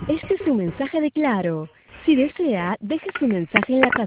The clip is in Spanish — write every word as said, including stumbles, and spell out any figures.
Este es un mensaje de Claro. Si desea, deje su mensaje en la